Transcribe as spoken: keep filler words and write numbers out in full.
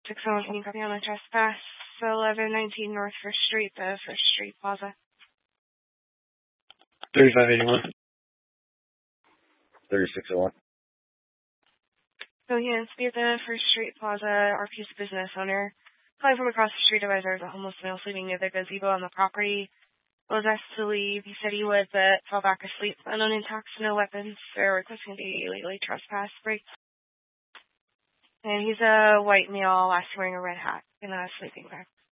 six oh one, can you copy on the trespass? eleven nineteen North First Street, the First Street Plaza. thirty-five eighty-one. thirty-six oh one. So he ends to be at the First Street Plaza, R P's business owner. Calling from across the street, advisor a homeless male sleeping near the gazebo on the property. Was asked to leave. He said he would, but fell back asleep. Unknown intox, no weapons. They're requesting to be illegally trespass break. And he's a white male, last wearing a red hat in a sleeping bag.